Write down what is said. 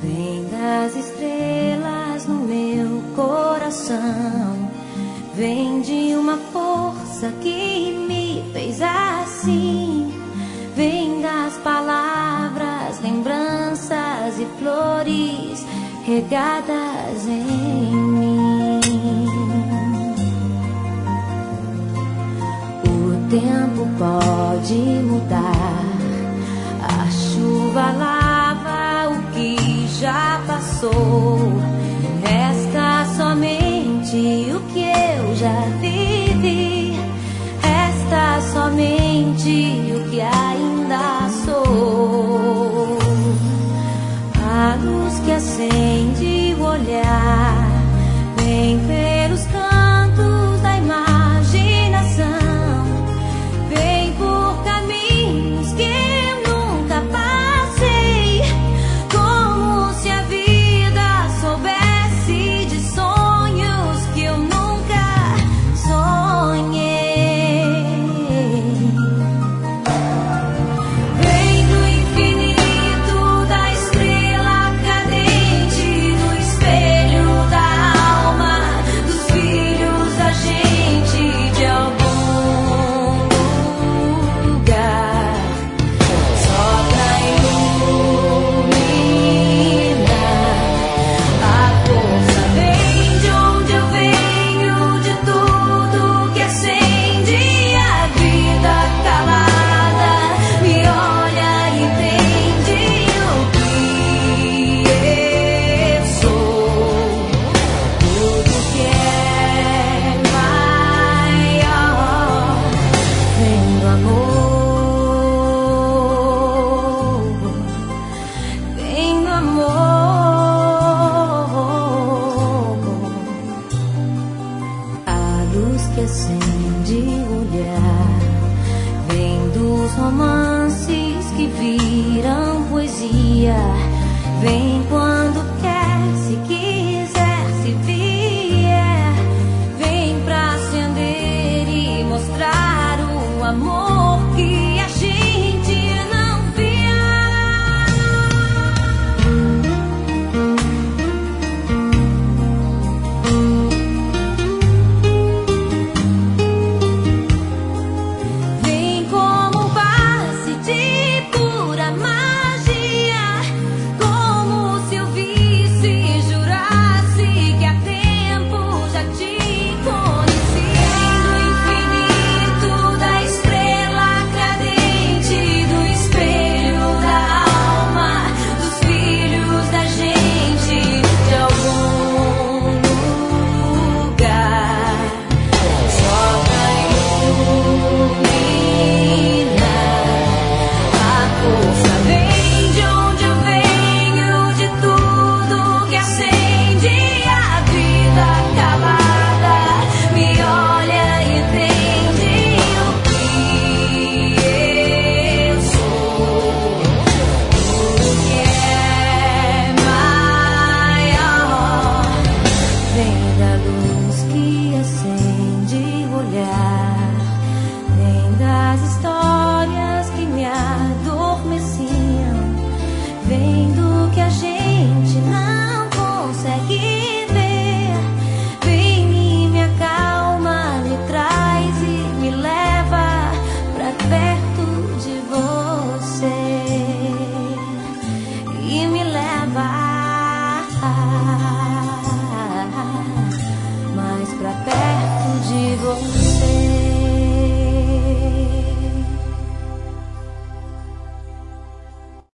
Vem das estrelas no meu coração, vem de uma força que me fez assim. Vem das palavras, lembranças e flores regadas em mim. O tempo pode mudar, a chuva lava o que já passou. Resta somente o que eu já vivi, resta somente o que ainda sou. A luz que acende o olhar, vem pelos cantos da imaginação, vem por caminhos que eu nunca passei, como se a vida soubesse de sonhos que eu nunca sonhei. Vem do infinito, da estrela cadente, do espelho da alma, dos filhos da gente, de algum lugar. Só pra iluminar, a força vem de onde eu venho, de tudo que acende a vida calada. Me olha e entende o que eu sou. Tudo que é maior vem do amor, vem do amor. A luz que acende o olhar, vem dos romances que viram poesia, vem quando quer, se quiser, se vier, vem pra acender e mostrar o amor que a gente não via. Vem como um passe de pura magia, como se eu visse e jurasse que há tempo já te conheci. Do infinito, da estrela cadente, do espelho da alma, dos filhos da gente, de algum lugar. Só pra iluminar, a força vem de onde eu venho, de tudo que acende a vida calada. Me olha e entende o que eu sou. Tudo que é maior vem da luz que acende o olhar, vem das histórias que me adormeciam, vem do que a gente não consegue ver, vem e me acalma, me traz e me leva pra perto de você, e me leva mais pra perto de você.